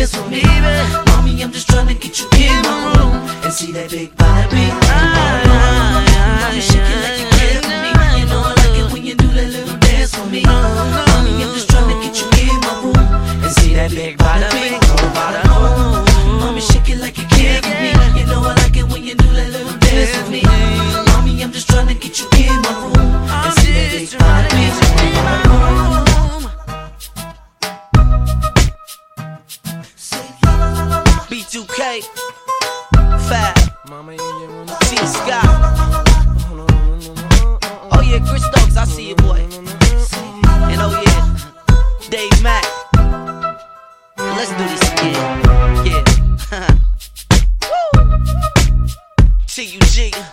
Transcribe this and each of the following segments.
dance with me, baby. Mommy, I'm just trying to get you in my room and see that big body. Mommy, shake it like you care for me. You know I like it when you do that little dance for me. Mommy, I'm just trying to get you in my room and see that big body. Mommy, shake it like you care for me. You know I like it when you do that little dance for me. Mommy, I'm just trying to get you in my room and see that big body. B2K, Fat, T Scott. Oh yeah, Chris Stokes, I see you, boy. And oh yeah, Dave Mack. Let's do this again. Yeah. T-U-G.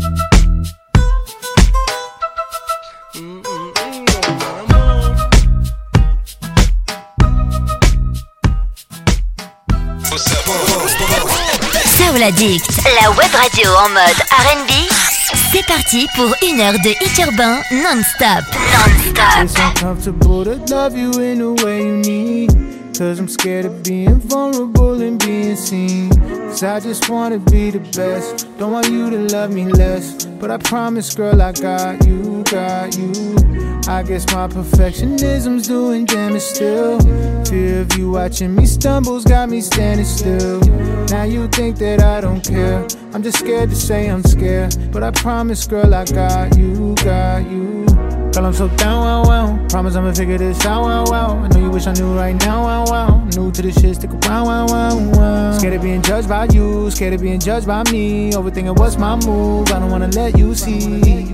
Soul Addict, la web radio en mode R&B. C'est parti pour 1 heure de hit urbain non-stop. It's uncomfortable to love you in the way you need. Cause I'm scared of being vulnerable and being seen. Cause I just wanna be the best. Don't want you to love me less. But I promise, girl, I got you, got you. I guess my perfectionism's doing damage still. Fear of you watching me stumbles got me standing still. Now you think that I don't care. I'm just scared to say I'm scared. But I promise, girl, I got you, got you. Girl, I'm so down, wow, wow. Promise I'ma figure this out, wow, wow. I know you wish I knew right now, wow, wow. New to this shit, stick around, wow, wow, wow. Scared of being judged by you, scared of being judged by me. Overthinking what's my move, I don't wanna let you see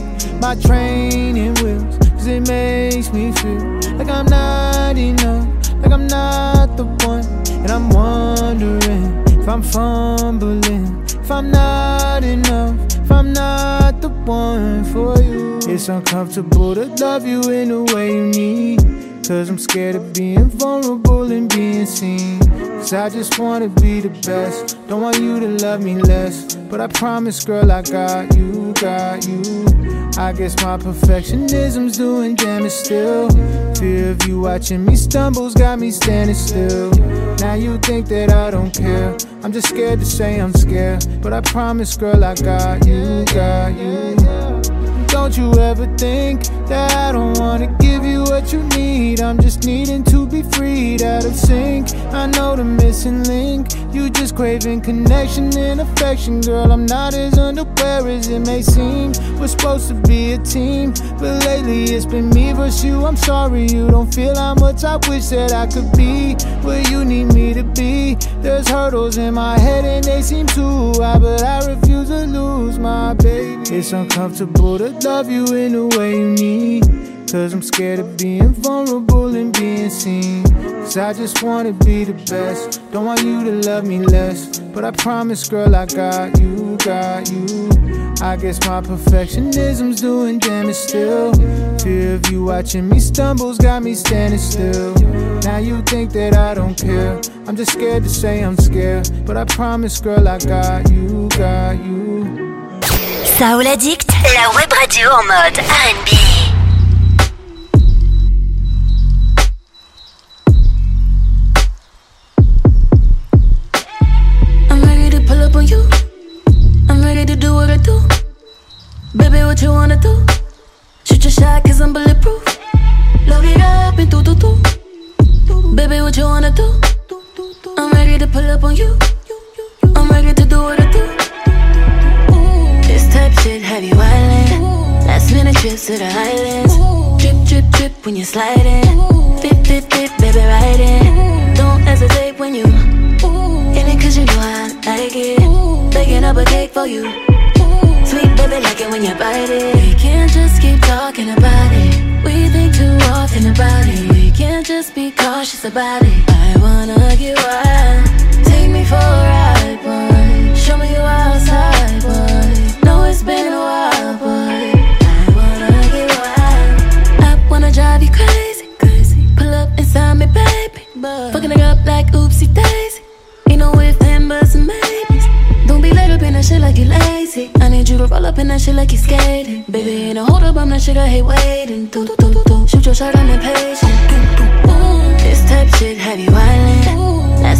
my training wheels. Cause it makes me feel like I'm not enough, like I'm not the one. And I'm wondering if I'm fumbling, if I'm not enough, if I'm not the one for you. It's uncomfortable to love you in the way you need. Cause I'm scared of being vulnerable and being seen. Cause I just wanna be the best. Don't want you to love me less. But I promise, girl, I got you, got you. I guess my perfectionism's doing damage still. Fear of you watching me stumbles got me standing still. Now you think that I don't care. I'm just scared to say I'm scared. But I promise, girl, I got you, got you. Don't you ever think that I don't wanna give you what you need. I'm just needing to be freed out of sync. I know the missing link. You just craving connection and affection. Girl, I'm not as unaware as it may seem. We're supposed to be a team, but lately it's been me versus you. I'm sorry you don't feel how much I wish that I could be where you need me to be. There's hurdles in my head and they seem too high, but I refuse to lose my baby. It's uncomfortable to love you in the way you need. Cause I'm scared of being vulnerable and being seen. Cause I just wanna be the best. Don't want you to love me less. But I promise, girl, I got you, got you. I guess my perfectionism's doing damage still. Fear of you watching me stumbles got me standing still. Now you think that I don't care. I'm just scared to say I'm scared. But I promise, girl, I got you, got you. Soul Addict, la web radio en mode R&B. On you, I'm ready to do what I do. Baby, what you wanna do? Shoot your shot cause I'm bulletproof. Load it up and do. Baby, what you wanna do? I'm ready to pull up on you. I'm ready to do what I do. This type shit have you wildin'. Last minute trips to the islands. Drip, drip, drip when you're sliding. Dip, dip, dip, baby, riding. Don't hesitate when you in it cause you know I like it. Baking up a cake for you. Sweet baby, like it when you bite it. We can't just keep talking about it. We think too often about it. We can't just be cautious about it. I wanna get wild. Take me for a ride, boy. Show me you outside, boy. Know it's been a while, boy. I wanna get wild. I wanna drive you crazy, crazy. Pull up inside me, baby. Fucking it up like oopsie daisy. Ain't no if, then, buts, and maybes. Don't be laid up in that shit like you lazy. I need you to roll up in that shit like you skating. Baby, ain't no hold up, I'm that shit I hate waiting. Shoot your shot, I'm impatient. This type shit have you wildin'.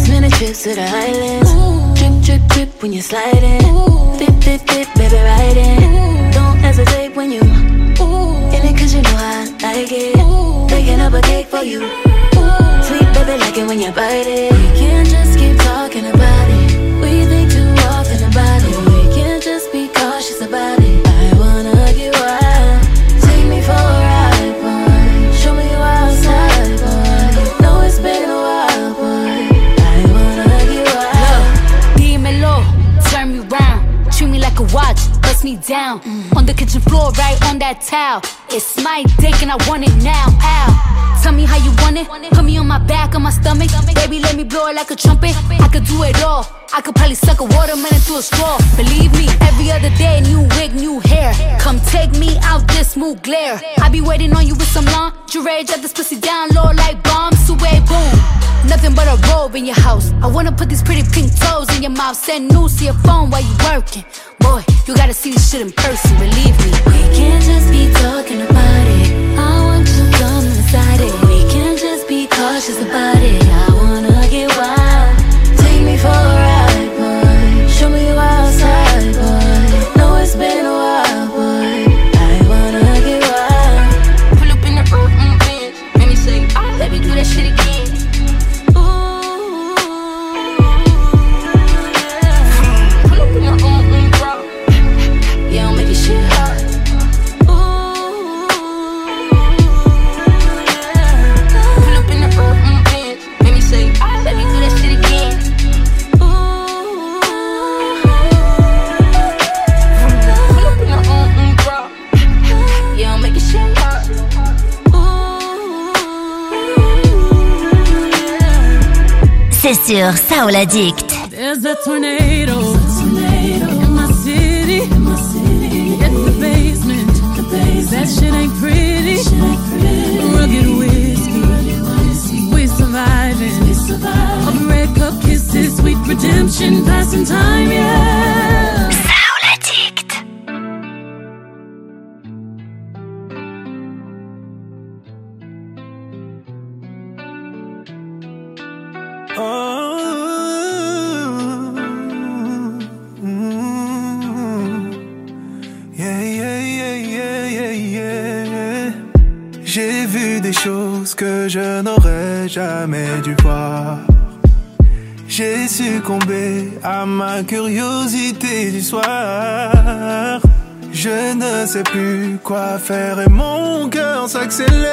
trips to the Highlands. Drip, drip, drip when you're sliding. Dip, dip, dip, baby, ride in. Don't hesitate when you in it, cause you know I like it. Baking up a cake for you. Sweet baby, like it when you bite it. We can't just keep talking about it. We think too often about it. We can't just be cautious about it. I wanna get wild. Take me for a ride, boy. Show me you outside, boy. Know it's been a while, boy. I wanna get wild. Dímelo, turn me round. Treat me like a watch, bust me down. On the kitchen floor, right on that towel. It's my dick and I want it now. Ow. Tell me how you want it. Put me on my back, on my stomach. Baby, let me blow it like a trumpet. I could do it all. I could probably suck a watermelon through a straw. Believe me, every other day, new wig, new hair. Come take me out this smooth glare. I be waiting on you with some lingerie. Drop this pussy down low like bombs away, boom. Nothing but a robe in your house. I wanna put these pretty pink toes in your mouth. Send news to your phone while you working. Boy, you gotta see this shit in person, believe me. We can't just be talking about it. I want to come inside it. We can't just be cautious about it. I wanna get wild. Take me for a ride, boy. Show me you outside, boy. Know it's been a while, boy. I wanna get wild. Pull up in the Benz, make me say, oh, let me do that shit again. C'est sur Soul Addict. There's a tornado in my city. In the basement. That shit ain't pretty. Rugged whiskey. We surviving. All the red cup kisses, sweet redemption, passing time, yeah. Soul Addict. J'ai vu des choses que je n'aurais jamais dû voir. J'ai succombé à ma curiosité du soir. Je ne sais plus quoi faire et mon cœur s'accélère.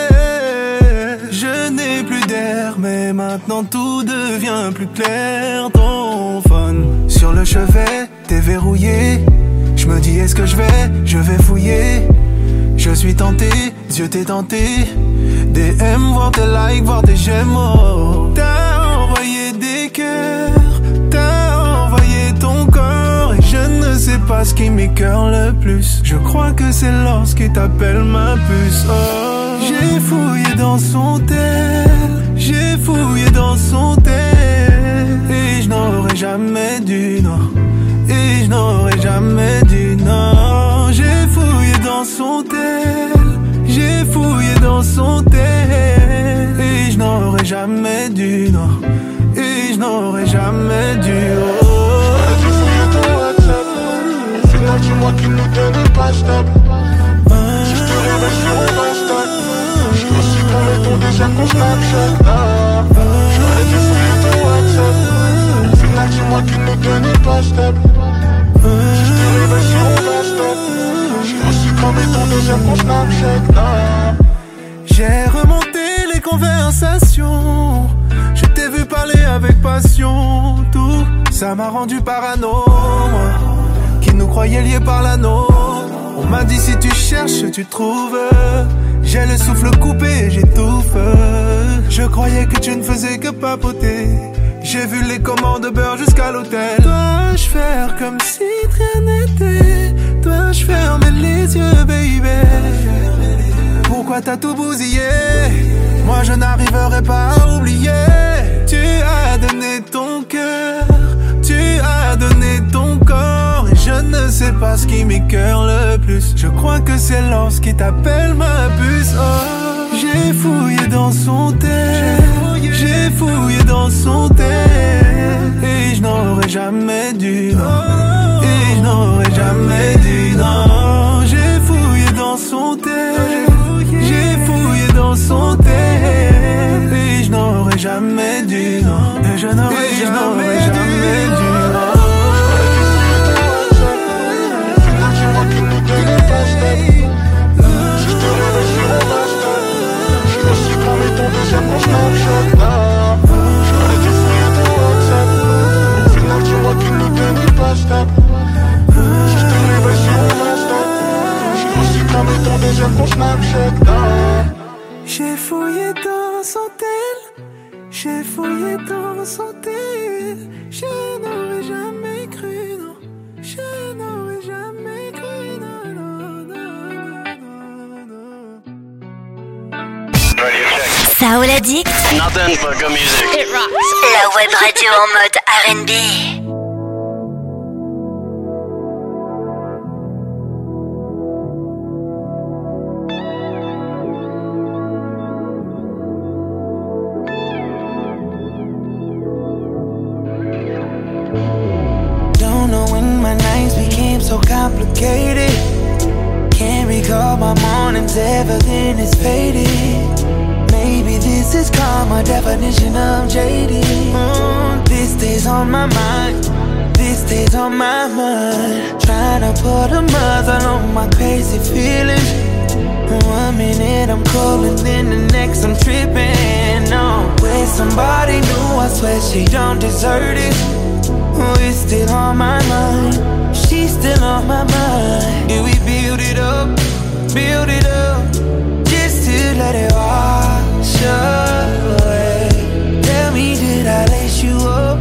Je n'ai plus d'air mais maintenant tout devient plus clair. Ton phone sur le chevet, t'es verrouillé. Je me dis est-ce que je vais fouiller. Je suis tenté, Dieu t'es tenté. DM, voir tes likes, voir tes j'aime. Oh. T'as envoyé des cœurs, t'as envoyé ton corps. Et je ne sais pas ce qui m'écoeure le plus. Je crois que c'est lorsqu'il t'appelle ma puce. Oh. J'ai fouillé dans son tel, j'ai fouillé dans son tel. Et je n'aurais jamais dû, non. Et je n'aurais jamais dû, non. J'ai fouillé dans son tel, j'ai fouillé dans son tel. Et je n'aurais jamais dû, non. Et je n'aurais jamais dû, oh. J'ai fouillé ton WhatsApp. Au final, dis-moi qu'il nous tenait pas stable. Si je te réveille sur mon Insta, je peux aussi prendre ton désir qu'on Snapchat. J'aurais dû fouiller ton WhatsApp. Au final, dis-moi qu'il nous tenait pas stable. Si je te réveille sur mon Insta, je peux aussi prendre ton désir qu'on Snapchat. J'ai remonté les conversations. Je t'ai vu parler avec passion. Tout ça m'a rendu parano. Moi, qui nous croyait liés par l'anneau. On m'a dit si tu cherches, tu trouves. J'ai le souffle coupé, j'étouffe. Je croyais que tu ne faisais que papoter. J'ai vu les commandes beurre jusqu'à l'hôtel. Dois-je faire comme si rien n'était? Dois-je fermer les yeux, baby? Pourquoi t'as tout bousillé? Moi je n'arriverai pas à oublier. Tu as donné ton cœur, tu as donné ton corps. Et je ne sais pas ce qui m'écoeure le plus. Je crois que c'est lorsqu'il t'appelle ma puce. Oh, j'ai fouillé dans son tel, j'ai fouillé dans son tel. dû, non. Et je n'aurais jamais dû, non. Final, c'est moi qui nous tenais pas stable. Si je te réveille sur mon Insta, je suis aussi grand mais ton deuxième mon Snapchat. J'aurais dû fouiller ton WhatsApp. Final, c'est moi qui nous tenais pas stable. Si je te réveille sur mon Insta, je suis aussi grand mais ton deuxième mon Snapchat. J'ai fouillé dans son tel, j'ai fouillé dans son tel. Je n'aurais jamais cru, non. Je n'aurais jamais cru, non, non, non, non, non. Saoul Addict. Nothing but good music. It rocks. La web radio en mode R&B. So complicated. Can't recall my mornings, everything is faded. Maybe this is karma, definition of jaded. This stays on my mind, this stays on my mind. Trying to put a muzzle on my crazy feelings. 1 minute I'm cold and then the next I'm tripping. No, with somebody new, I swear she don't deserve it. It's still on my mind. She's still on my mind. Did we build it up, just to let it wash away? Tell me, did I lace you up,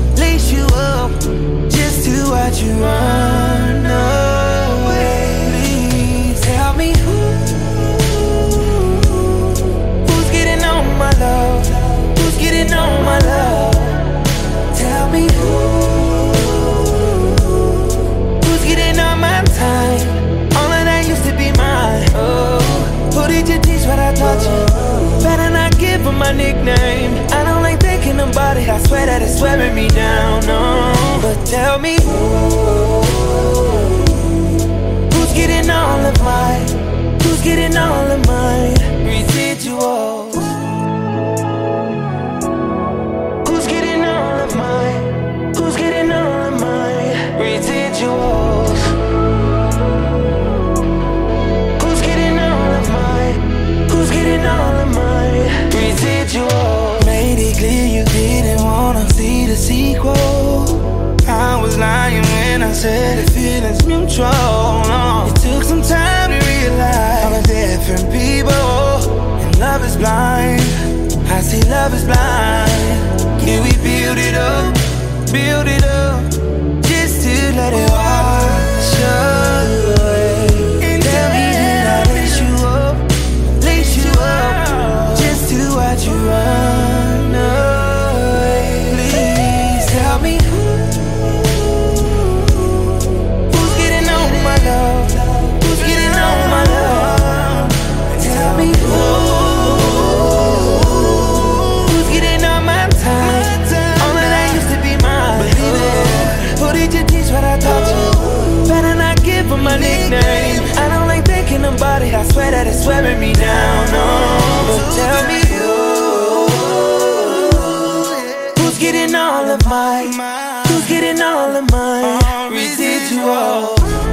just to watch you run away? Please tell me who's getting on my love, who's getting on my love? Tell me who's getting on my time? All of that used to be mine. Oh, who did you teach what I taught you? Better not give her my nickname. I don't like thinking about it. I swear that it's wearing me down. No, but tell me who's getting all of mine? Who's getting all of mine? Residuals. Who's getting all of mine? Who's getting all of mine? Residuals. Who's getting all of mine? Who's getting all of mine? Residuals. Made it clear you didn't wanna see the sequel. I was lying when I said the feeling's mutual. No. It took some time to realize all the different people, and love is blind. I see love is blind. Can we build it up, just to let it wash away? Tell me, did I lace you up, just to watch you run away? Please tell me who's getting on my love, who's getting on my love? Tell me who's getting on my time? All of that used to be mine. Believe it. Who did you teach what I taught you? Better not give her my nickname. I don't like thinking about it. I swear that it's wearing me down. No, but tell me who's getting all of mine? Who's getting all of mine? Residual.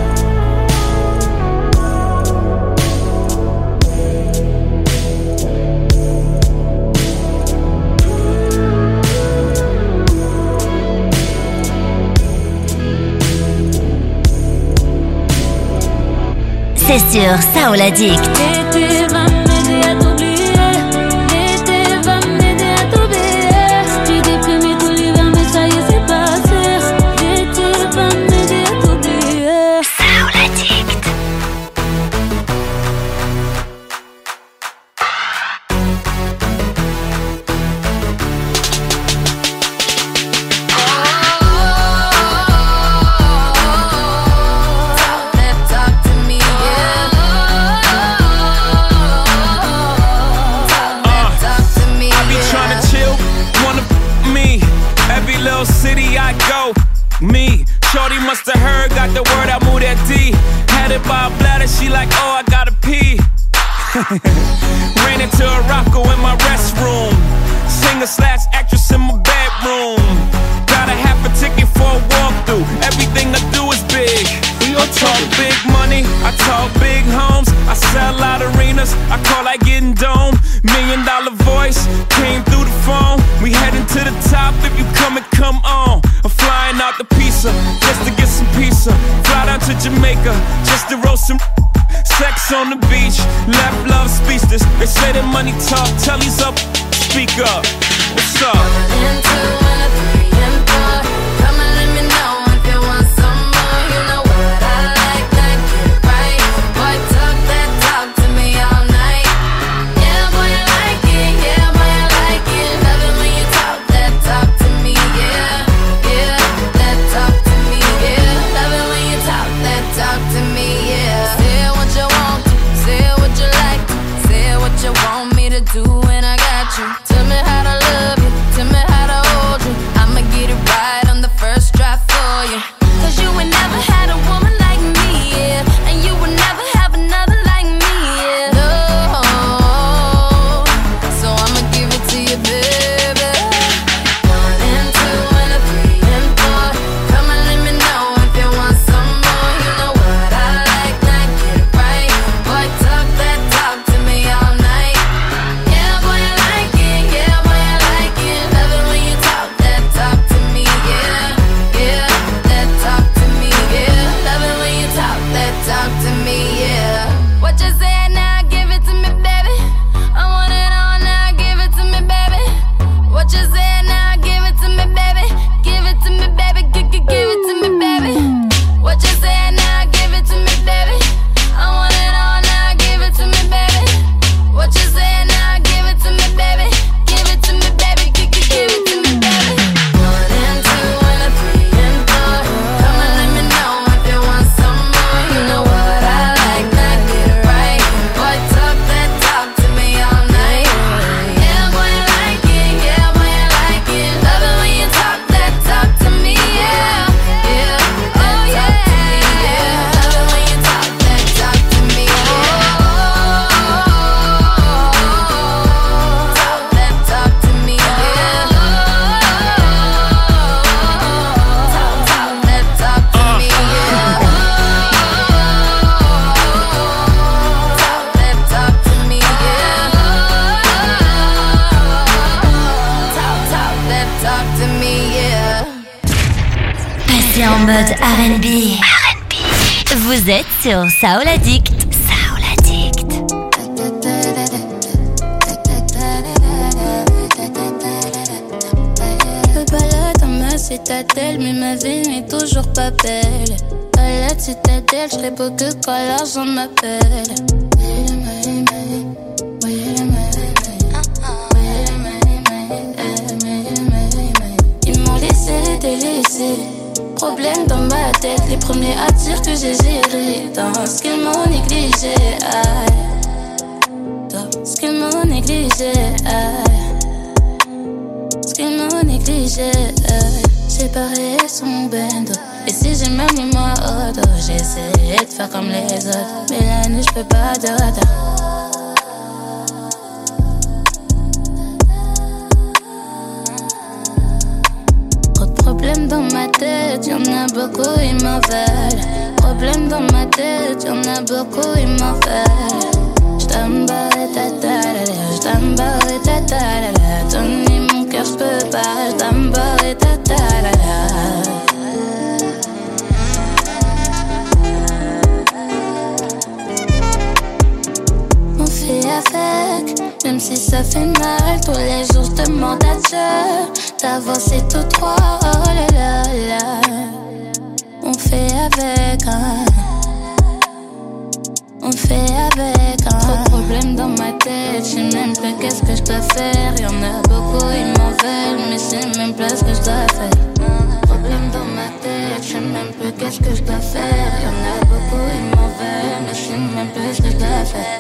C'est sur Saoul Addict. L'été va m'aider à t'oublier. L'été va m'aider à t'oublier. J'étais déprimée tout l'hiver, mais ça y est, c'est passé. L'été va m'aider à t'oublier. Saoul Addict. City I go, me. Shorty must have heard, got the word, I moved that D. Had it by a bladder, she like, oh, I gotta pee. Ran into a rocko in my restroom. Singer/actress in stop if you come and come on. I'm flying out the pizza just to get some pizza. Fly down to Jamaica just to roast some. Sex on the beach, left love speechless. They say that money talk, tell he's up, speak up. What's up? 1 and 2 and a 3 and 4. Come and let me know if you want some more. You know what I like, that get right. Boy, talk that talk to me all night. Yeah, boy, I like it. Yeah, boy, I like it. Love it when you talk that talk to me. Yeah, yeah, that talk to me. Yeah, love it when you talk that talk to me. Yeah. Say what you want to, say what you like to, say what you want me to do, and I got you. Tell me how to love you, tell me how to hold you. I'ma get it right on the first try for you. Cause you ain't never had a woman like me, yeah. And you will never have another like me, yeah. No, so I'ma give it to you, baby. 1 and 2 and a 3 and 4. Come and let me know if you want some more. You know what I like, now get it right. Boy, talk that talk to me all night. Yeah, boy, I like it. Yeah, boy, I like it. Love it when you talk that talk to me. Yeah, yeah, that talk to me. Yeah, love it when you talk that talk to me. Yeah. What you say now? Give it to me, baby. I want it all now. Give it to me, baby. What you say now? Give it to me, baby. Give it to me, baby. Give it to me, baby. What you say now? Give it to me, baby. I want it all now. Give it to me, baby. What you say now? Give it to me, baby. Give it to me, baby. Give it to me, baby. 1 and 2 and a 3 and 4. Come and let me know if you want some more. You know what I like, now get it right. Boy, talk that talk to me all night. Yeah, boy, I like it. Yeah, boy, I like it. Love it when you talk that talk to me. Yeah, yeah, that talk to me. Yeah, love it when you talk that talk to me. Yeah, talk that talk to me. Yeah, talk that talk to me. Yeah, talk that talk to me. Yeah, talk that talk to me. Yeah. Passez en mode R&B. Vous êtes sur Soul Addict. Soul Addict. Je balade dans ma citadelle, mais ma vie n'est toujours pas belle. À la citadelle, je serai beau que quand l'argent m'appelle. Ils m'ont laissé délaissé. Problème dans ma tête, les premiers à dire que j'ai géré. Dans ce qu'ils m'ont négligé, dans ce qu'ils m'ont négligé, ce qu'ils m'ont négligé. J'ai barré son bendo. Et si j'ai même mis moi au dos, j'ai essayé de faire comme les autres. Mais la nuit, j'peux pas dodo. Problème dans ma tête, y'en a beaucoup, ils m'en veulent. Problème dans ma tête, y'en a beaucoup, ils m'en veulent. J't'emballe ta ta-da-da, j't'emballe ta ta-da-da. Donner mon cœur, j'peux pas, j't'emballe ta ta-da-da. On fait avec, même si ça fait mal. Tous les jours j'demande à Dieu d'avancer tout droit, oh là là là. On fait avec, hein. On fait avec, hein. Trop de problèmes dans ma tête, j'sais même plus qu'est-ce que j'dois faire. Y'en a beaucoup, ils m'en veulent, mais j'sais même plus ce que j'dois faire. Problèmes dans ma tête, j'sais même plus qu'est-ce que j'dois faire. Y'en a beaucoup, ils m'en veulent, mais j'sais même plus ce que j'dois faire.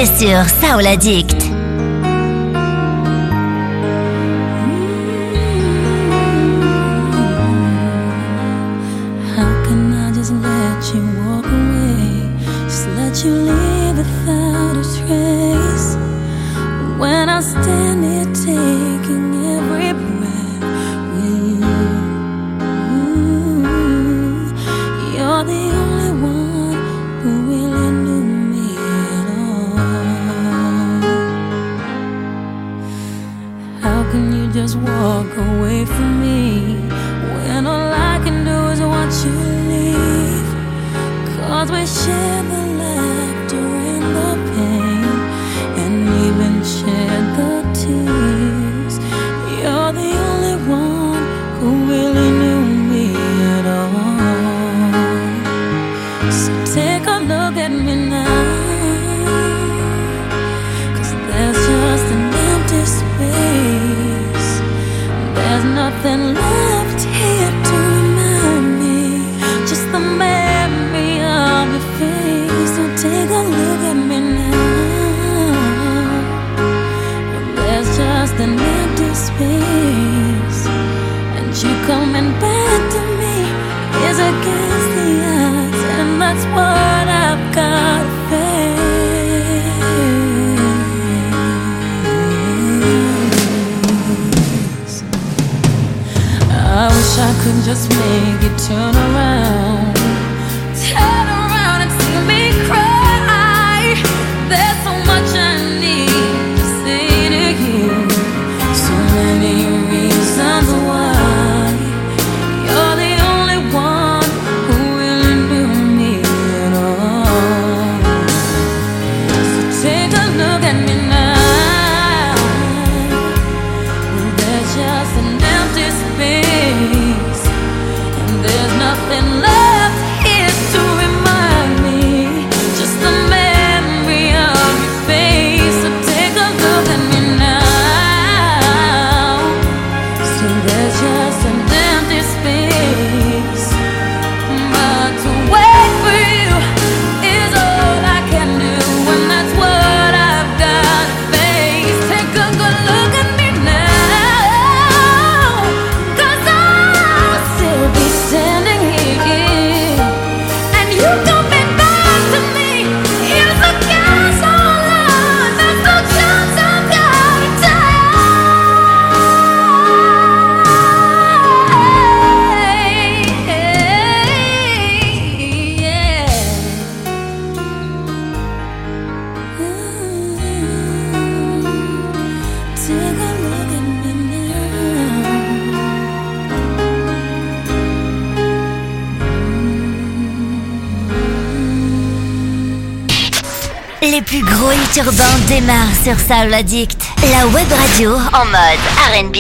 c'est sur Soul Addict. How can I just let you walk away? Just let you leave without a trace. When I stand here taking every breath with you, you're the only one who really knew me at all. How can you just walk away from me when all I can do is watch you leave? 'Cause we share the laughter and the pain, and even shed the tears. You're the only one who really knew me at all. So take a look at me now, 'cause there's just an empty space. There's nothing left here to remind me, just the memory of your face. So take a look at me now. There's just an empty space, and you coming back to me is against the odds, and that's what I've got to face. I wish I could just make you turn around and see me cry. There's so much I need to say to you, so many reasons why. You're the only one who really knew me at all. So take a look at me now. There's just an empty space, and there's nothing left here to remind me, just the memory of your face. So take a look at me now. So there's just an empty space, but to wait for you is all I can do, and that's what I've got to face. Take a good look at me now, 'cause I'll still be standing here, and you coming back to me is against all odds. There's no chance I've got to take a look at me now. Les plus gros hits urbains démarrent sur Soul Addict, la web radio en mode R&B.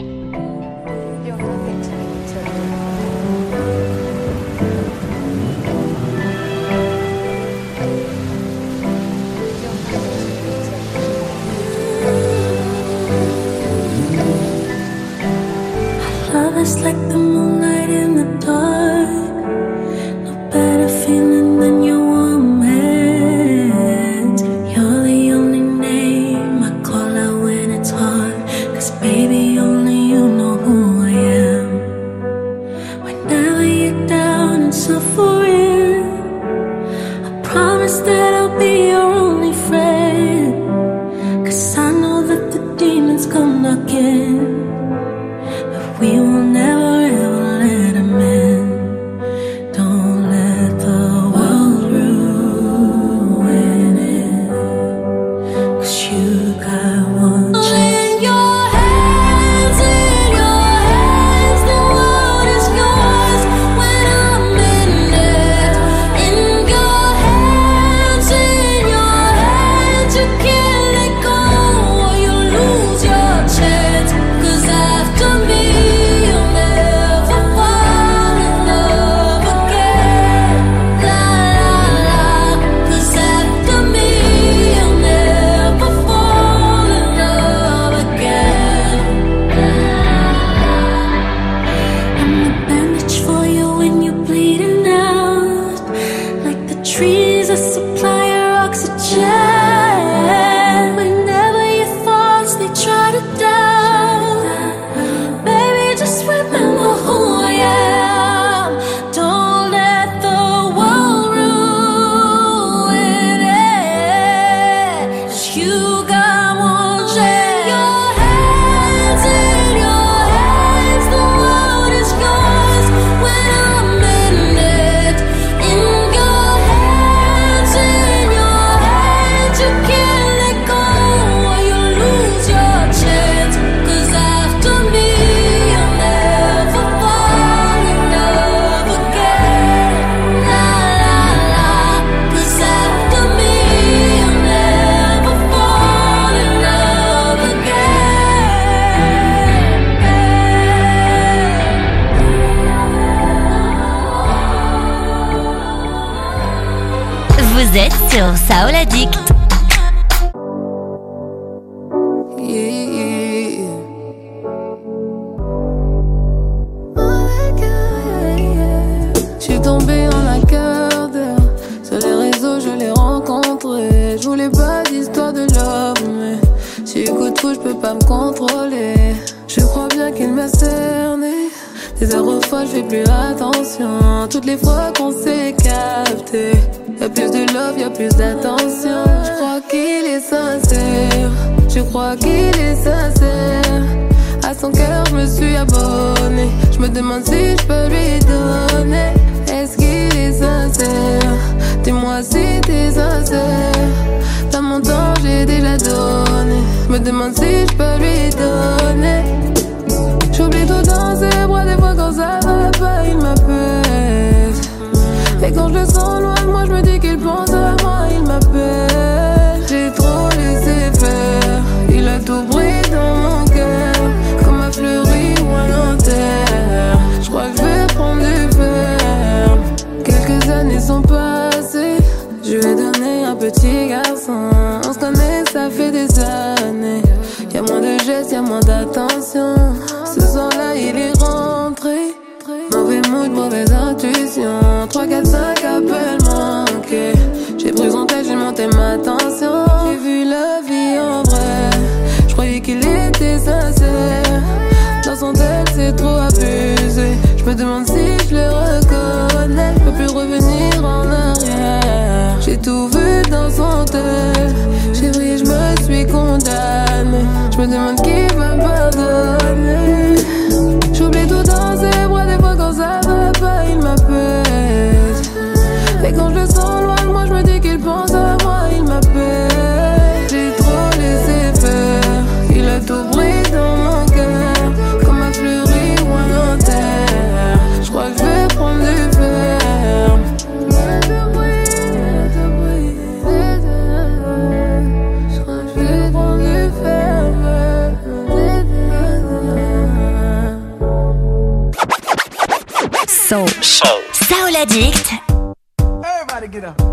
Love is like the moonlight in the dark. No better feeling than your warm hands. You're the only name I call out when it's hard, 'cause baby, only you know who I am. Whenever you're down and suffering, I promise that I'll be your only friend. 'Cause I know that the demons come knocking, we will never ever let them in. Don't let the world ruin it, 'cause you got one chance. In your hands, the world is yours when I'm in it. In your hands, you can't let go or you lose your chance. 'Cause after me, you'll never Vous êtes sur Soul Addict. Je suis tombée en un quart d'heure. Sur les réseaux, je l'ai rencontré. Je voulais pas d'histoire de love, mais si coup de fou, je peux pas me contrôler. Je crois bien qu'il m'a cerné. Des heures aux fois, je fais plus attention. Toutes les fois qu'on s'est capté, y'a plus de love, y'a plus d'attention. Je crois qu'il est sincère. Je crois qu'il est sincère. À son cœur, je me suis abonné. Je me demande si je peux lui donner. Est-ce qu'il est sincère? Dis-moi si t'es sincère. Dans mon temps, j'ai déjà donné. Je me demande si je peux lui donner. J'oublie tout dans ses bras. Des fois quand ça va pas, il m'appelle. Et quand je le sens loin de moi, je me dis qu'il pense à moi, il m'appelle. J'ai trop laissé faire. Il a tout pris dans mon cœur, comme un fleuri ou un enterre. Je crois que je vais prendre du ferme. Quelques années sont passées. Je lui ai donné un petit garçon. On se connaît, ça fait des années. Y'a moins de gestes, y'a moins d'attention. Ce soir-là, il est rentré. Mauvais mood, mauvaise intuition. 3, 4, 5 appels manqués. J'ai pris son texte, j'ai monté ma tension. J'ai vu la vie en vrai. Je croyais qu'il était sincère. Dans son texte, c'est trop abusé. Je me demande si je le reconnais. Je peux plus revenir en arrière. J'ai tout vu dans son texte. Chérie, je me suis condamnée. Je me demande qui va me pardonner. J'oublie tout dans ses bras. Des fois quand ça va pas, il m'appelle. Et quand je le sens loin de moi, je me dis qu'il pense à moi, il m'appelle. J'ai trop laissé faire. Il a tout pris dans mon cœur, comme un fleuri ou un enterre. Je crois que je vais prendre du ferme. Je crois que je vais prendre du ferme. Soul Addict. Everybody get up.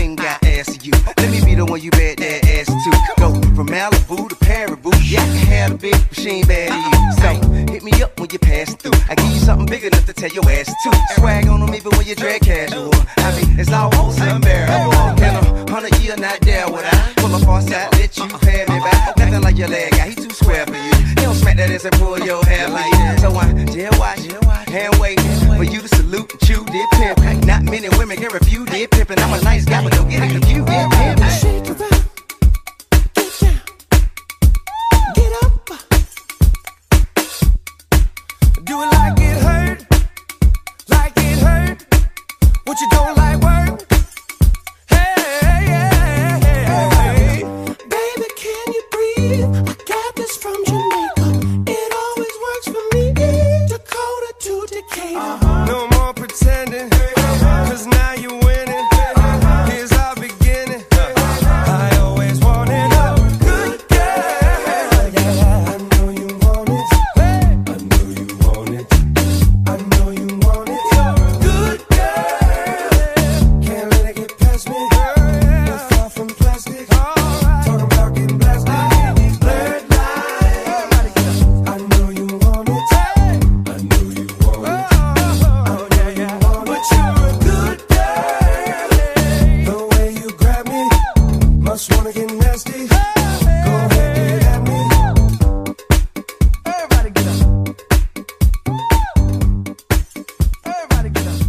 Malibu to Paribu, yeah, I can have the big, but she ain't bad to you. So, hit me up when you pass through. I give you something big enough to tell your ass to. Swag on them even when you drag casual. I mean, it's almost unbearable. In 100 years, not there would I pull up on side, let you pay me back. Nothing like your leg guy, he too square for you. He don't smack that ass and pull your hair like that. So I jail watch, hand wait for you to salute and chew, did pimp. Not many women can refuse, did pimp. And I'm a nice guy, but don't get it confused, did pimp. Shake it up, get down, get up. Do it like it hurt, like it hurt. What you don't like work? Hey, baby, can you breathe? I got this from Jamaica. It always works for me. Dakota to Decatur. No more pretending, 'cause now you're winning. Here's our beginning. I always wanted a good girl. Yeah, I know you want it. I know you want it. I know you want it. Good girl. Can't let it get past me. We're far from plastic. Talking about getting blasted. These blurred lines. I know you want it. I know you want it. Oh yeah. But you're a good girl. The way you grab me, must wanna get nasty. Go ahead, get at me. Everybody get up. Everybody get up.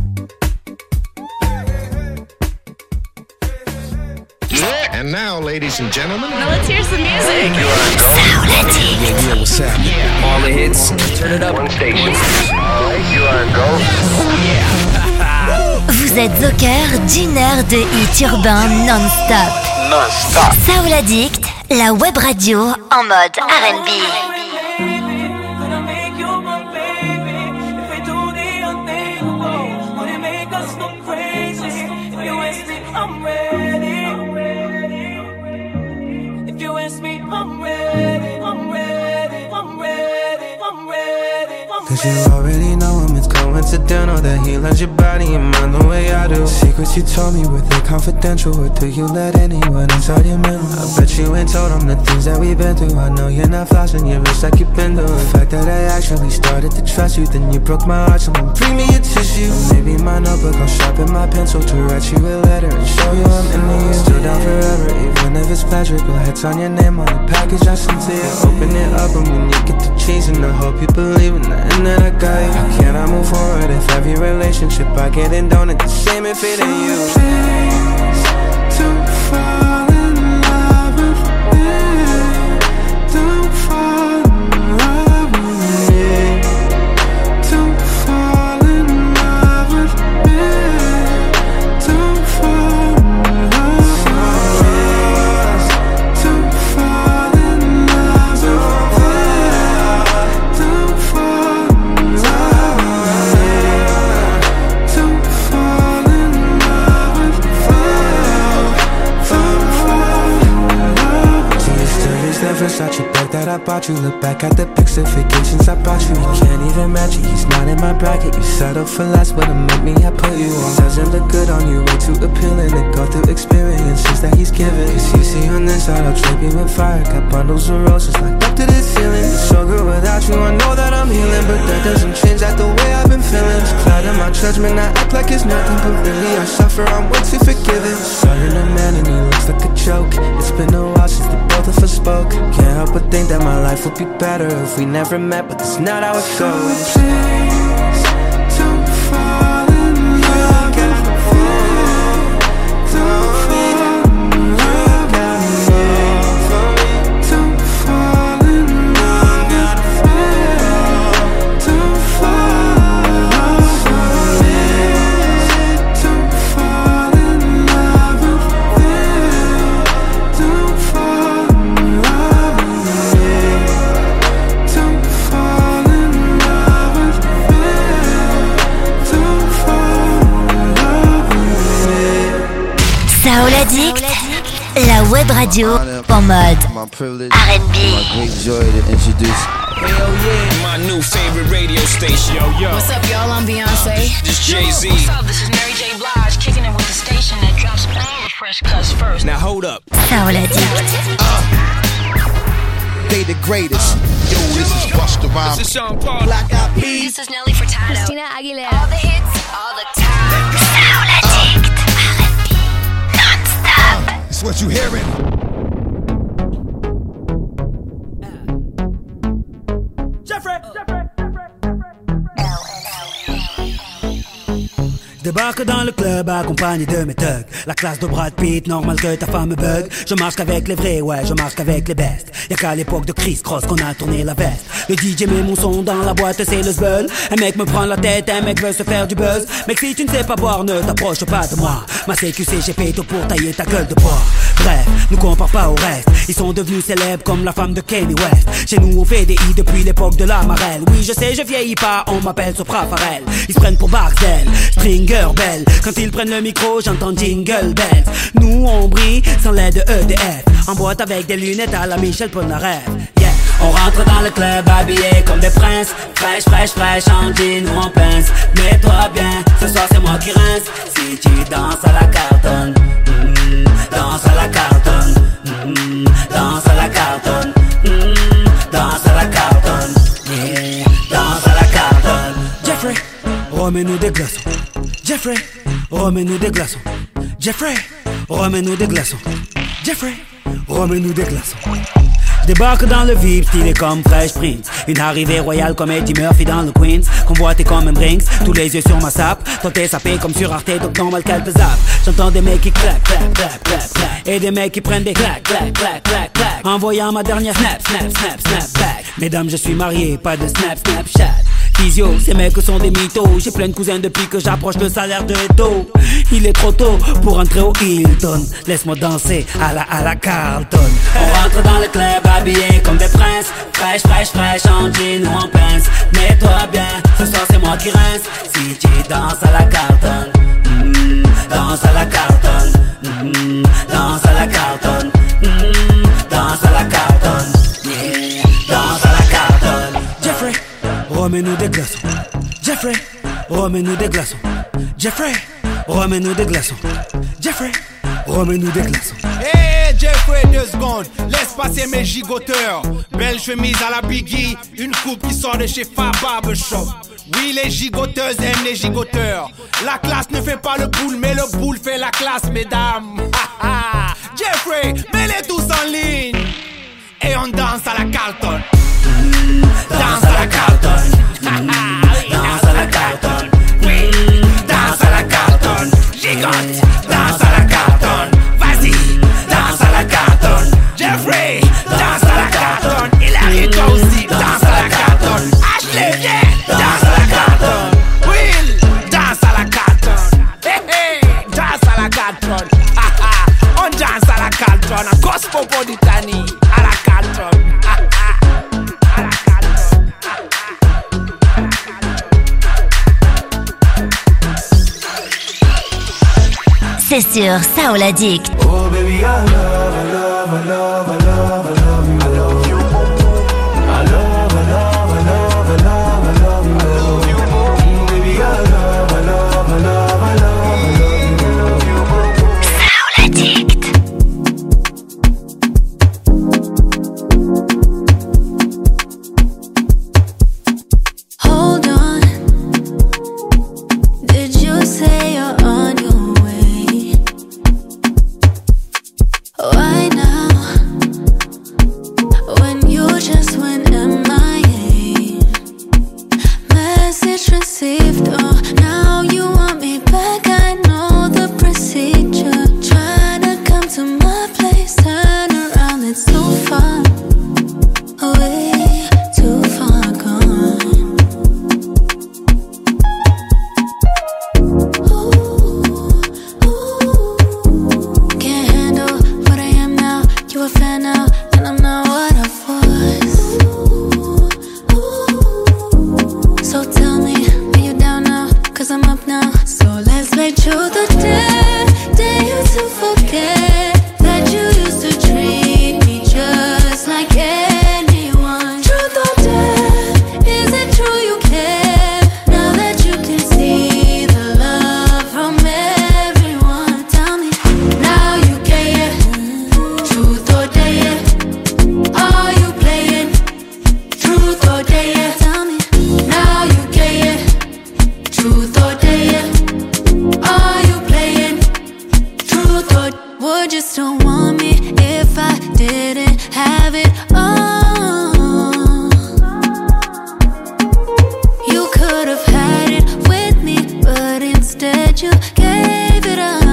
And now, ladies and gentlemen, Now let's hear some music. yeah, what's happening? All the hits, turn it up. One station. You are go. Vous êtes au cœur d'une heure de hits urbains non-stop. Non-stop. Soul Addict, la web radio en mode R&B. Cause you already know him, it's coincidental that he loves your body and mind the way I do. Secrets you told me, were they confidential? Or do you let anyone inside your memory? I bet you ain't told him the things that we've been through. I know you're not flossing your wrist like you've been doing. The fact that I actually started to trust you, then you broke my heart, someone bring me a tissue. Or maybe my notebook, I'll sharpen my pencil to write you a letter and show you I'm into you. Still down forever, even if it's Patrick. Or it's on your name on the package I sent to you. Open it up and when you get the cheese, and I hope you believe in nothing that I got you. How can I move forward if every relationship I get in don't it the same if it ain't you? Please, don't fall in love with me. Don't fall in love with me. Don't fall in love with me. Don't fall in love with me. Don't fall in love with me. Don't fall in love with me. Don't fall in love with me. Don't fall in love. Do you still use that Versace bag that I bought you? Look back at the pics of vacations I brought you. You can't even match it, he's not in my bracket. You settle for less, but it make me, I put you on. Doesn't look good on you, way too appealing to go through experiences that he's given. Cause you see on this side, I'll trip you with fire. Got bundles of roses locked up to the ceiling. It's so good without you, I know that I'm healing. But that doesn't change that the way I've been feeling. It's clouding my judgment, I act like it's nothing. But really I suffer, I'm way too forgiving. Starting a man and he looks like a joke. It's been a while since the both of us spoke. Can't help but think that my life would be better if we never met, but that's not how it goes. Please, don't fall in love with me. Don't fall in love with me. Don't fall in love with me. Don't fall in love with me. Don't fall in love with me. Don't fall in love with me. Don't fall in love with me. Don't fall in love with me. Soul Addict, la web radio en mode My privilege, R&B. my great joy to introduce. Hell yeah, my new favorite radio station. Yo. What's up, y'all? I'm Beyonce. This Jay-Z. What's up? This is Mary J. Blige, kicking it with the station that drops all the fresh cuts first. Now hold up. Soul Addict. They the greatest. the vibe. This is Sean Paul. Black Eyed This is Nelly Furtado. Christina Aguilera. All the hits, all the time. Soul Addict, R&B, non-stop. It's what you hearing. Débarque dans le club accompagné de mes thugs. La classe de Brad Pitt, normal que ta femme me bug. Je marche qu'avec les vrais, ouais, je marche qu'avec les bestes. Y'a qu'à l'époque de Chris Cross qu'on a tourné la veste. Le DJ met mon son dans la boîte, c'est le zbeul. Un mec me prend la tête, un mec veut se faire du buzz. Mec, si tu ne sais pas boire, ne t'approche pas de moi. Ma CQC, j'ai fait tout pour tailler ta gueule de bois. Bref, nous compare pas au reste. Ils sont devenus célèbres comme la femme de Kanye West. Chez nous on fait des hits depuis l'époque de la Marelle. Oui je sais je vieillis pas, on m'appelle Sopra Farel. Ils se prennent pour Barcel, Stringer Bell. Quand ils prennent le micro j'entends Jingle Bells. Nous on brille sans l'aide de EDF. En boîte avec des lunettes à la Michel Polnareff. Yeah. On rentre dans le club habillé comme des princes. Fraîche, fraîche, fraîche, en jean ou en pince. Mets-toi bien, ce soir c'est moi qui rince. Si tu danses à la cartonne, danse à la cartonne, danse à la cartonne, danse à la cartonne, yeah, danse à la cartonne. Jeffrey, remets-nous des glaçons. Jeffrey, remets-nous des glaçons. Jeffrey, remets-nous des glaçons. Jeffrey, remets-nous des glaçons. Débarque dans le VIP, stylé comme Fresh Prince. Une arrivée royale comme Eddie Murphy dans le Queens. Convoité comme un Brinks, tous les yeux sur ma sape. Toi t'es sapé comme sur Arte, donc normal qu'elle te zappe. J'entends des mecs qui claquent, claquent, claquent, claquent, claquent. Et des mecs qui prennent des claques, claques, claques, claques, claques. Envoyant ma dernière snap, snap, snap, snap back. Mesdames, je suis marié, pas de snap, snapchat. Physio, ces mecs sont des mythos. J'ai plein de cousins depuis que j'approche le salaire de Edo. Il est trop tôt pour entrer au Hilton. Laisse-moi danser à la Carlton. On rentre dans le club habillé comme des princes. Fraîche, fraîche, fraîche, en jean ou en pince. Mets-toi bien, ce soir c'est moi qui rince. Si tu danses à la Carlton, danse à la Carlton, danse à la Carlton, danse à la Carlton, yeah, danse à la Carlton. Jeffrey, remets-nous des glaçons. Jeffrey, remets-nous des glaçons. Jeffrey, remets-nous des glaçons. Jeffrey, remets-nous des glaçons. Hey Jeffrey, 2 secondes, laisse passer mes gigoteurs. Belle chemise à la Biggie, une coupe qui sort de chez Fab Barbershop. Oui, les gigoteuses aiment les gigoteurs. La classe ne fait pas le boule, mais le boule fait la classe, mesdames. Jeffrey, mets-les tous en ligne. Et on danse à la Carlton. Danse à la Carlton. Danse à la Carlton. Oui, danse à la Carlton. Gigote, danse à la Carlton. Vas-y, danse à la Carlton. Jeffrey, danse à la Carlton. Hilary, toi aussi, danse à la Carlton. Ashley, viens, danse à la Carlton. Will, danse à la Carlton. Hey, hey, danse à la Carlton. On danse à la Carlton. À Cosmopolitanie, à la Carlton. C'est sur Soul Addict. Oh baby, I love, I love, I love, I love, I love you. I love you. I love, I love, I love, I love, I love you. I love you. Baby, I love, I love, I love, I love, I love you. Soul Addict. Hold on. Did you say you're on your way? Why now? When you just went MIA. Message received. Oh, now you want me back. I know the procedure. Try to come to my place. Turn around, it's too far away, too far gone. Can't handle what I am now. You a fan now, and I'm not what I was. So tell me, are you down now? 'Cause I'm up now. So let's make sure the day you to forget that you used to treat me just like anyone. Truth or dare, is it true you care? Now that you can see the love from everyone, tell me, now you care. Truth or dare, are you playing? Truth or dare? would you still want me if I didn't have it all? You could have had it with me, but instead you gave it up.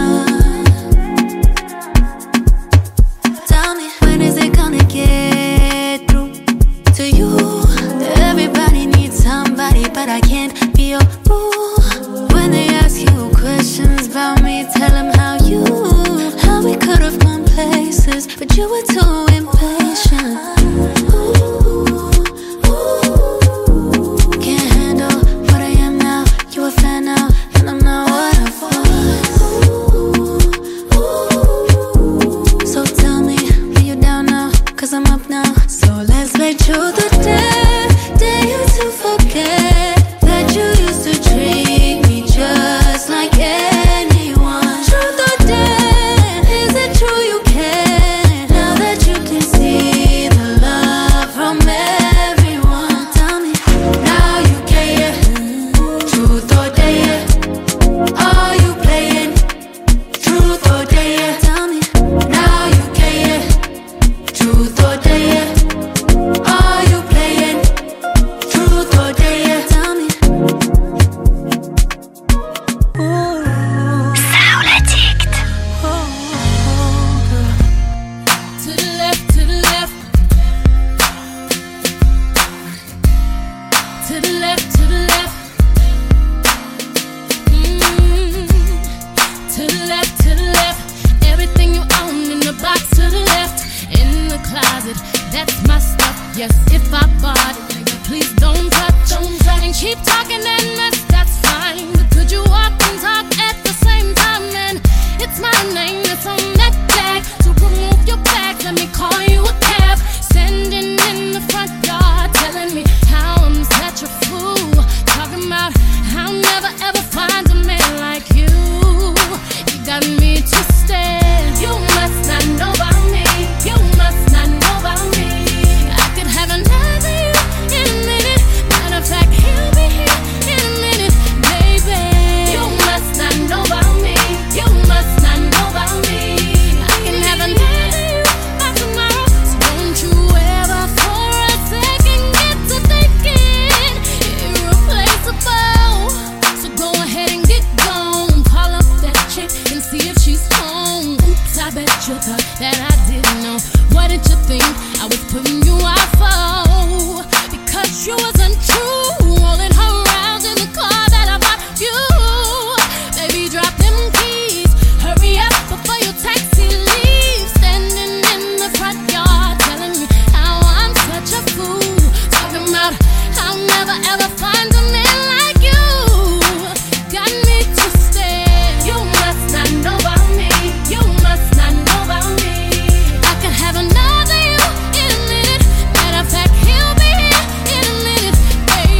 Tell me, when is it gonna get through to you? Everybody needs somebody, but I can't be your boo. When they ask you questions about me, tell them how we could have gone places, but you were too impatient. Can't handle what I am now. You a fan now, and I'm not what I was. So tell me, are you down now? 'Cause I'm up now. So let's make truth or dare you to forget that you used to treat me just like anyone. Truth or dare, is it true you care? Now that you can see the love from everyone. Tell me, now you care. Truth or dare, are you playing? Truth or dare, tell me, now you care. Truth or dare, are you playing? Truth or dare, tell me. Soul Addict. To the left, to the left. To the left, to the left. To the left, to the left. Everything you own in the box to the left. In the closet, that's my stuff. Yes, if I bought it, nigga, please don't touch. And keep talking and mess, that's fine. But could you walk and talk at the same time? And it's my name that's on that tag. So remove your bag, let me call you a cab. Standing in the front yard, telling me how I'm such a fool. Talking about how I'll never ever find a man like you. You got me twisted. You must not know about me. You must not know about me. I could have another you in a minute. Matter of fact, he'll be here in a minute, baby. You must not know about me. You must not know about me. I can have another you by tomorrow. So don't you ever for a second get to thinking irreplaceable. So go ahead and get gone. Call up that chick and see if she's home. Oops, I bet you thought that I didn't know. What did you think I was putting you out for? Because you wasn't true. Rolling her around in the car that I bought you. Baby, drop them keys. Hurry up before your taxi leaves. Standing in the front yard, telling me how I'm such a fool. Talking about how I'll never ever find a man like you. Got me twisted. You must not know about me. You must not know about me. I could have another you in a minute. Matter of fact, he'll be here in a minute, baby.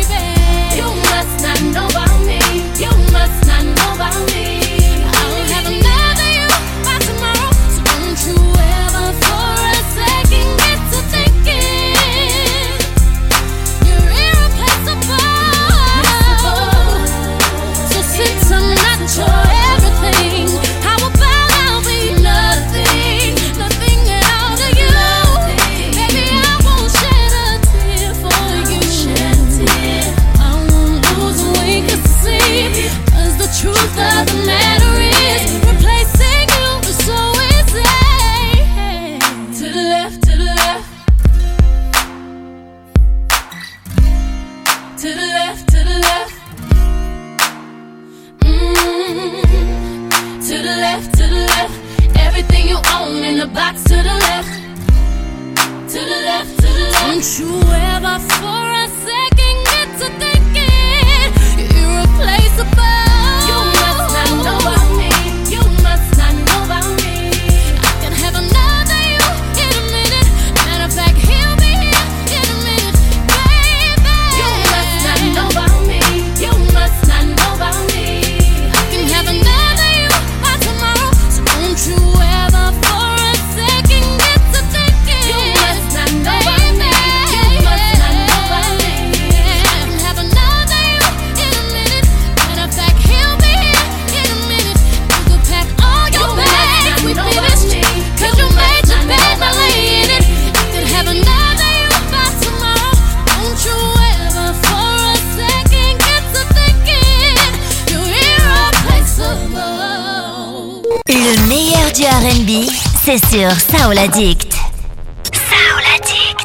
R&B, c'est sur Soul Addict. Soul Addict.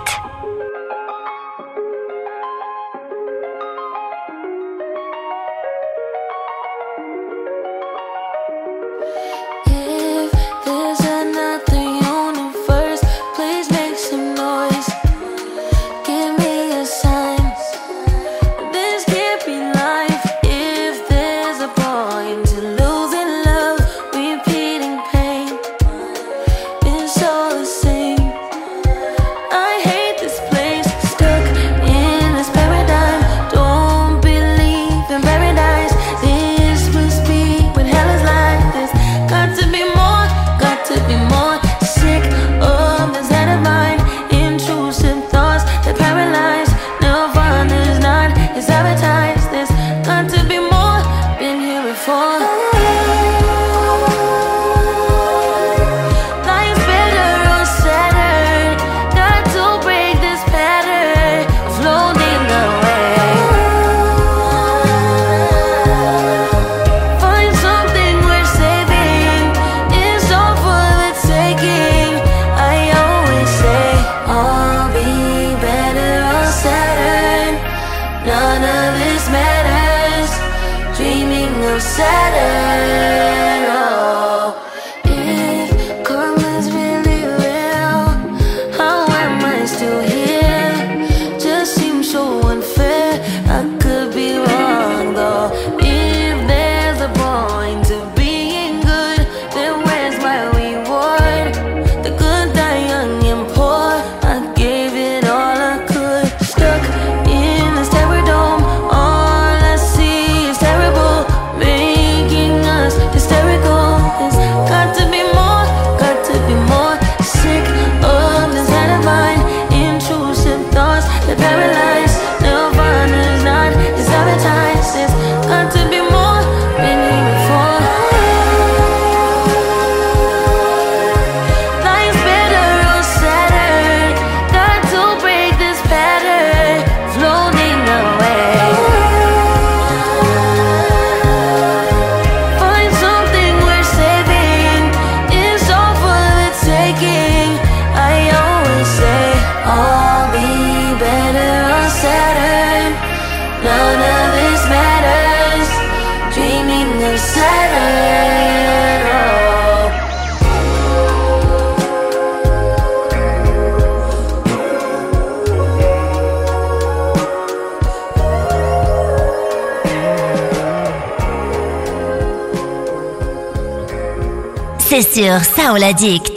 C'est sur Soul Addict.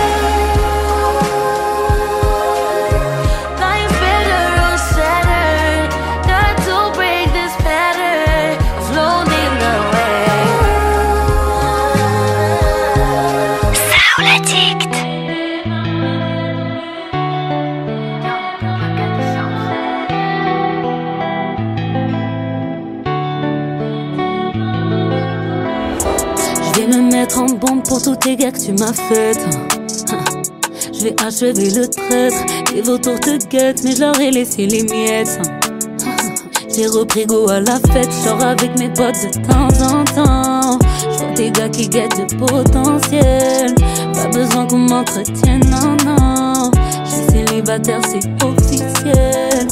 En bombe pour toutes les gars que tu m'as faites. Je vais achever le traître. Les vautours te guettent, mais je leur ai laissé les miettes. J'ai repris goût à la fête. Je sors avec mes potes de temps en temps. Je vois des gars qui guettent le potentiel. Pas besoin qu'on m'entretienne, non, non. Je suis célibataire, c'est officiel.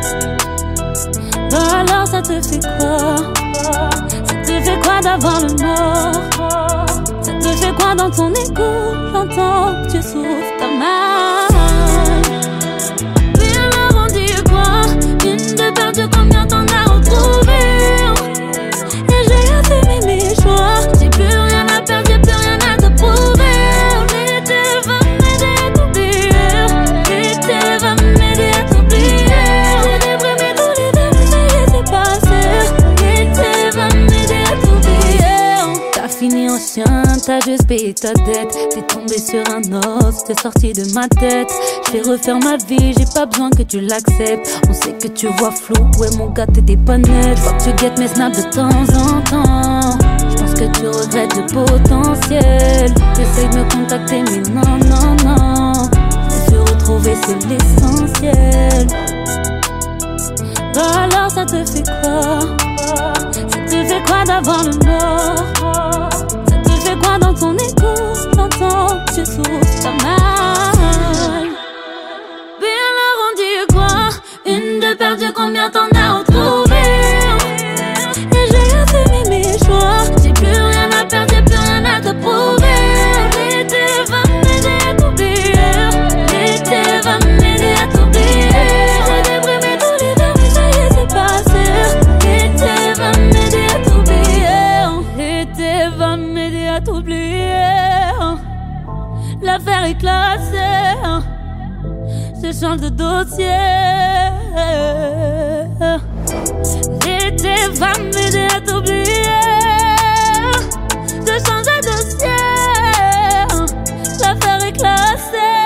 Bah alors ça te fait quoi? Ça te fait quoi d'avoir le mort? Tu fais quoi dans ton écho? J'entends que tu souffres, t'as mal. Puis alors on dit quoi? Une de perdue, combien t'en as retrouvé? Et j'ai assumé mes choix. J'ai plus rien à perdre, j'ai plus rien à te prouver. L'été va m'aider à t'oublier. L'été va m'aider à t'oublier. J'ai déprimé tous les deux, mais ça y est, c'est passé. L'été va m'aider à t'oublier. T'as fini en chien. T'as juste payé ta dette. T'es tombé sur un os, t'es sorti de ma tête. Je vais refaire ma vie, j'ai pas besoin que tu l'acceptes. On sait que tu vois flou, ouais mon gars t'étais pas net. Je vois que tu guettes mes snaps de temps en temps. Je pense que tu regrettes le potentiel. T'essayes de me contacter mais non, non, non. Se retrouver c'est l'essentiel. Bah alors ça te fait quoi? Ça te fait quoi d'avoir le nord? Fais quoi dans ton écho? J'entends l'affaire est classée. Je change de dossier. L'été va m'aider à t'oublier. Je change de dossier. L'affaire est classée.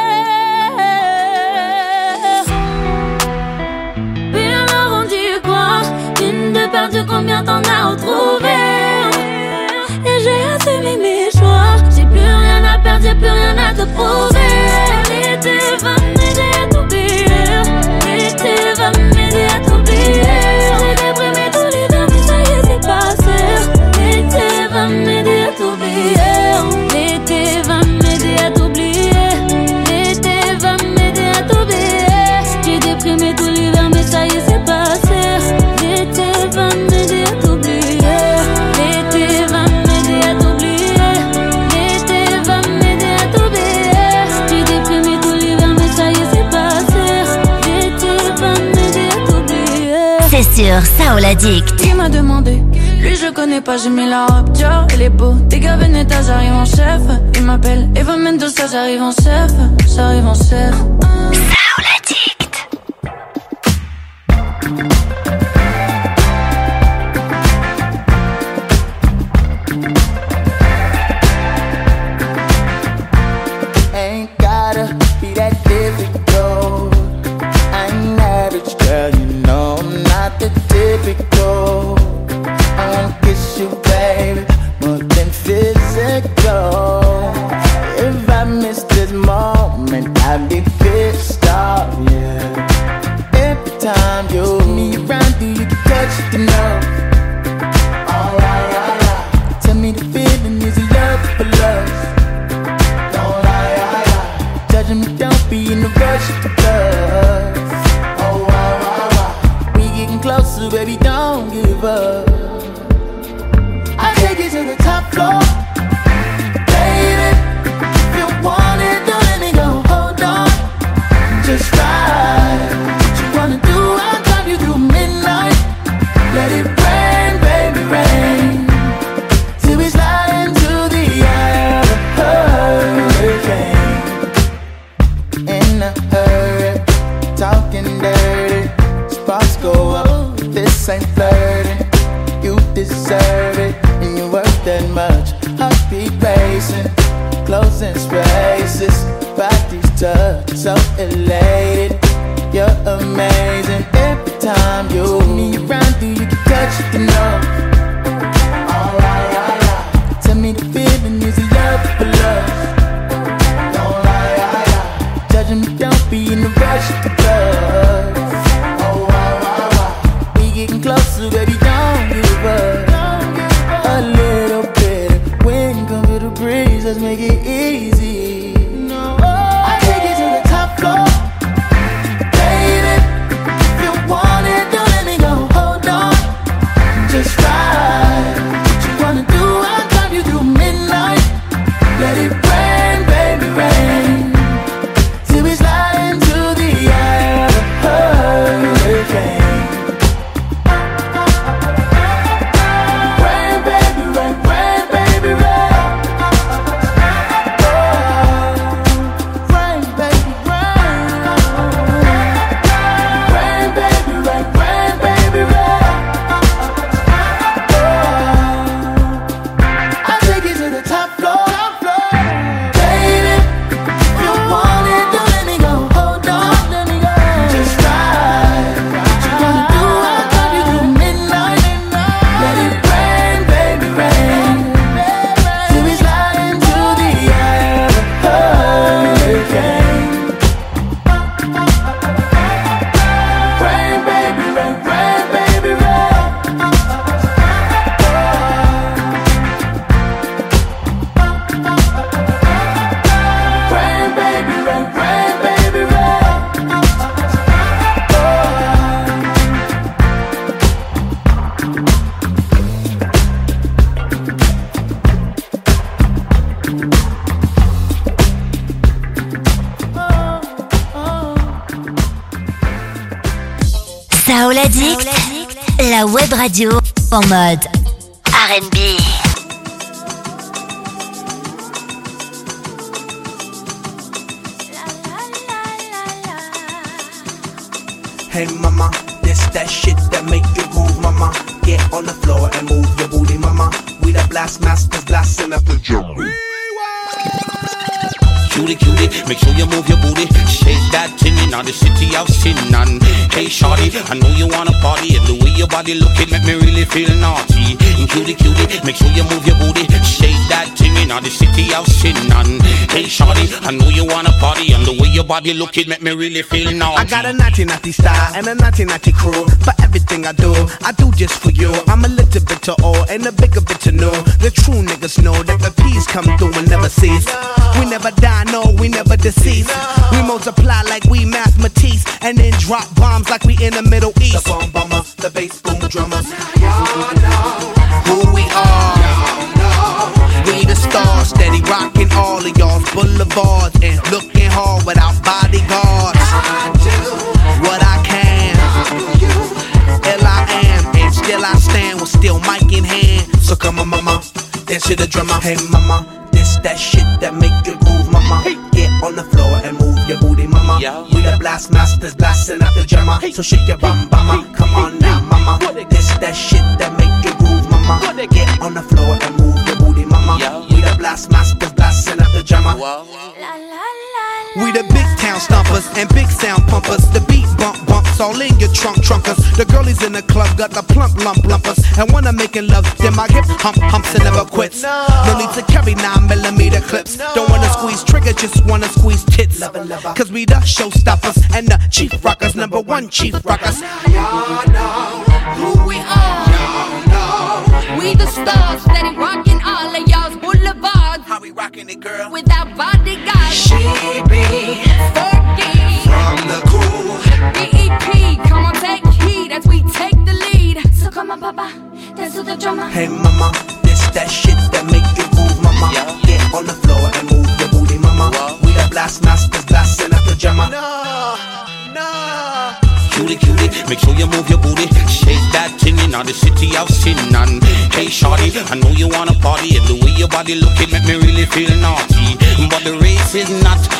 Puis alors on dit quoi? Une de perdue, combien t'en as retrouvé? Et j'ai assumé mes choix. J'ai plus rien à perdre, j'ai plus rien à te prouver. L'été va m'aider à t'oublier. L'été va m'aider à t'oublier. J'ai déprimé tout l'hiver, mais ça y est, c'est passé. L'été va m'aider à t'oublier. L'été va m'aider à t'oublier. L'été va m'aider à t'oublier. J'ai déprimé tout l'hiver, mais ça y est, c'est passé. L'été va m'aider à t'oublier. L'été va m'aider à t'oublier. L'été va m'aider à t'oublier. J'ai déprimé tout l'hiver, mais ça y est, c'est passé. L'été va m'aider à t'oublier. C'est sur Soul Addict. Qui m'a demandé? Lui je connais pas, j'ai mis la robe Dior, elle est beau. Des gars Veneta, j'arrive en chef. Il m'appelle Eva Mendoza, j'arrive en chef. J'arrive en chef. Soul Addict. Ain't gotta be that difficult. I'm average, girl, you know I'm not the typical. I wanna kiss you, baby, more than physical. If I miss this moment, I'd be pissed off, yeah. Every time you me around, do you touch the nerve? Alright, alright. Tell me the feeling, is it love for love? Don't lie, judging me, don't be in the rush to love. Oh, wow. We getting closer, baby, don't give up. I take you to the top floor, baby. If you want it, don't let me go. Hold on, just ride. What you wanna do? I'll drive you through midnight. Let it rain, baby, rain. Till we slide into the eye of a hurricane. In a hurry, talking dirty. Sparks go up, this ain't flirting. You deserve it, and you're worth that much. Heartbeat racing, closing spaces. Body's touch, so elated. You're amazing. Every time you me around, do you get touched enough? Alright, alright. Tell me the feeling, is it love for love? Don't lie, judging me, don't be in the rush to love. Oh, wow. We getting closer, baby, don't give up. A little bit of wind come through the breeze, let's make it easy. I take you to the top floor, baby. If you want it, don't let me go. Hold on, just ride. What you wanna do? I'll drive you through midnight. Let it rain, baby, rain. Till we slide into the eye of a hurricane. Rain, baby, rain, rain, baby, rain. Rain, baby, rain. Rain, baby, rain, rain, baby, rain. I'll take you to the top floor, baby. If you want it, don't let me go. Hold on, just ride. What you wanna do? I'll drive you through midnight. Let it rain, baby, rain. Till we slide into the eye of a hurricane. Rain, baby, rain, rain, baby, rain. Rain, baby, rain, rain, baby, rain. Soul Addict, la web radio en mode R&B. Hey mama, this that shit that make you groove, mama. Get on the floor and move your booty, mama. We the blast masters blasting up the drum. Cutie, cutie, make sure you move your booty. Shake that thing in the city of sin. And hey shorty, I know you wanna party, and the way your body looking make me really feel naughty. And cutie, cutie, make sure you move your booty. Shake that thing in the city of sin. And hey shorty, I know you wanna party, and the way your body looking make me really feel naughty. I got a naughty naughty style and a naughty naughty crew. For everything I do just for you. I'm a little bit to all and a bigger bit to know. The true niggas know that the peace come through and never cease. We never die, no, we never decease. We multiply like we mathematics, and then drop bombs like we in the Middle East. The bomb bomber, the bass boom drummers. Y'all know who we are. We the stars, steady rocking all of y'all's boulevards and looking hard without bodyguards. I do what I can. Ill I am, and still I stand with still mic in hand. So come on, mama, dance to the drummer. Hey, mama, this that shit that make you groove, mama. Get on the floor and move your booty, mama. We the blast masters blasting out the drummer. So shake your bum, mama. Come on now, mama. This that shit that make you groove, mama. Get on the floor and move your booty, mama. We the blast masters blasting out the drummer. We the big town stompers and big sound pumpers. The beat bumps all in your trunkers. The girlies in the club got the plump lumpers. And when I'm making love, then my hip humps and never quits. No need to carry 9mm clips. Don't wanna squeeze trigger, just wanna squeeze tits. Cause we the showstoppers and the chief rockers, #1 chief rockers. Y'all know who we are. Y'all know we the stars, steady rocking all of y'all's boulevards. How we rocking it, girl? Without bodyguards. She be Fergie from the cool BEP, come on, take heed as we take the lead. So come on, papa, dance to the drummer. Hey mama, this that shit that make you move, mama. Get on the floor and move your booty, mama. We the blast masters blasting out the drummer. No. Cutie, cutie, make sure you move your booty. Shake that thing in the city of sin. And hey shorty, I know you wanna party, and the way your body looking make me really feel naughty. But the race is not